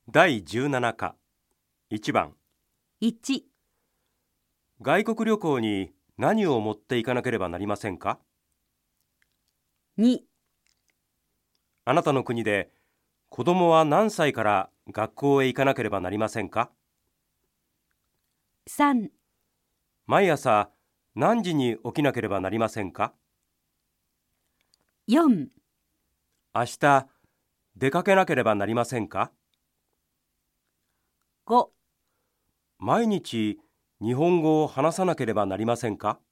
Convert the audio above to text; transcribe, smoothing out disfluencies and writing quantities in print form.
第17課1番 1、 外国旅行に何を持っていかなければなりませんか？ 2、 あなたの国で子供は何歳から学校へ行かなければなりませんか？ 3、 毎朝何時に起きなければなりませんか？ 4、 明日出かけなければなりませんか？ 5 毎日日本語を話さなければなりませんか？